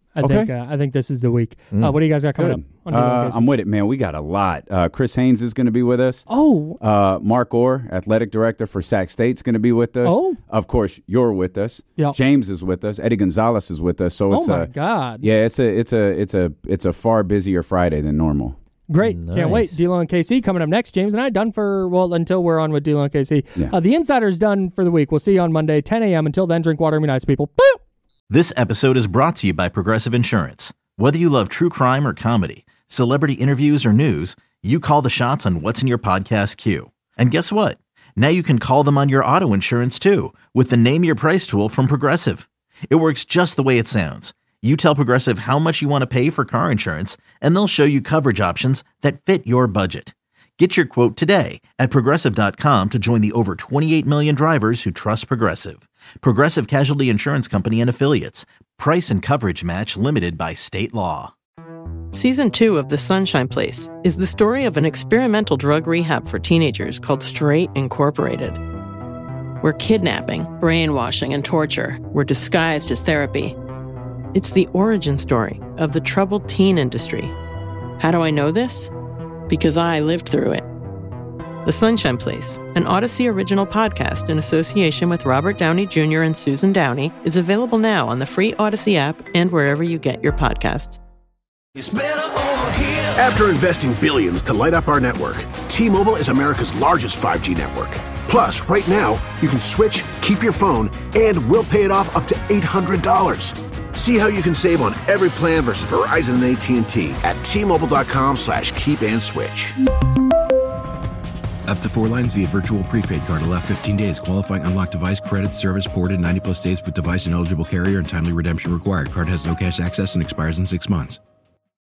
I think this is the week. What do you guys got coming up? I'm with it, man. We got a lot. Chris Haynes is going to be with us. Mark Orr, athletic director for Sac State, is going to be with us. Of course, you're with us. James is with us. Eddie Gonzalez is with us. So it's my God. Yeah, it's a far busier Friday than normal. Great. Nice. Can't wait. D-Lo and KC coming up next. James and I done until we're on with D-Lo and KC. The Insider's done for the week. We'll see you on Monday, 10 a.m. Until then, drink water and be nice, people. Boop! This episode is brought to you by Progressive Insurance. Whether you love true crime or comedy, celebrity interviews or news, you call the shots on what's in your podcast queue. And guess what? Now you can call them on your auto insurance too with the Name Your Price tool from Progressive. It works just the way it sounds. You tell Progressive how much you want to pay for car insurance, and they'll show you coverage options that fit your budget. Get your quote today at Progressive.com to join the over 28 million drivers who trust Progressive. Progressive Casualty Insurance Company and Affiliates. Price and coverage match limited by state law. Season 2 of The Sunshine Place is the story of an experimental drug rehab for teenagers called Straight Incorporated, where kidnapping, brainwashing, and torture were disguised as therapy. It's the origin story of the troubled teen industry. How do I know this? Because I lived through it. The Sunshine Place, an Odyssey original podcast in association with Robert Downey Jr. and Susan Downey, is available now on the free Odyssey app and wherever you get your podcasts. It's better over here. After investing billions to light up our network, T-Mobile is America's largest 5G network. Plus, right now, you can switch, keep your phone, and we'll pay it off up to $800. See how you can save on every plan versus Verizon and AT&T at T-Mobile.com/keep-and-switch. Up to 4 lines via virtual prepaid card. Allow 15 days. Qualifying unlocked device credit service ported 90 plus days with device and eligible carrier and timely redemption required. Card has no cash access and expires in 6 months.